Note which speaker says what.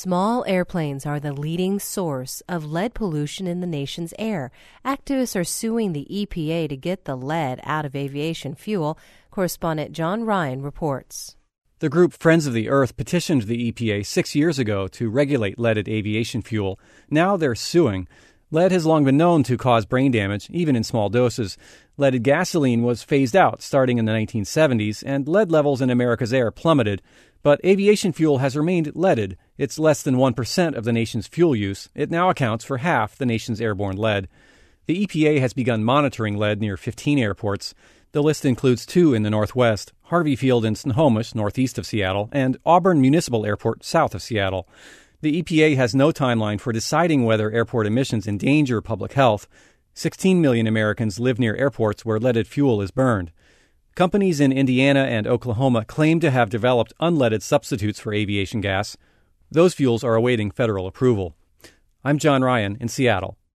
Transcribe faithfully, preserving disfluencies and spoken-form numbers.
Speaker 1: Small airplanes are the leading source of lead pollution in the nation's air. Activists are suing the E P A to get the lead out of aviation fuel. Correspondent John Ryan reports.
Speaker 2: The group Friends of the Earth petitioned the E P A six years ago to regulate leaded aviation fuel. Now they're suing. Lead has long been known to cause brain damage, even in small doses. Leaded gasoline was phased out starting in the nineteen seventies, and lead levels in America's air plummeted. But aviation fuel has remained leaded. It's less than one percent of the nation's fuel use. It now accounts for half the nation's airborne lead. The E P A has begun monitoring lead near fifteen airports. The list includes two in the Northwest, Harvey Field in Snohomish, northeast of Seattle, and Auburn Municipal Airport, south of Seattle. The E P A has no timeline for deciding whether airport emissions endanger public health. sixteen million Americans live near airports where leaded fuel is burned. Companies in Indiana and Oklahoma claim to have developed unleaded substitutes for aviation gas. Those fuels are awaiting federal approval. I'm John Ryan in Seattle.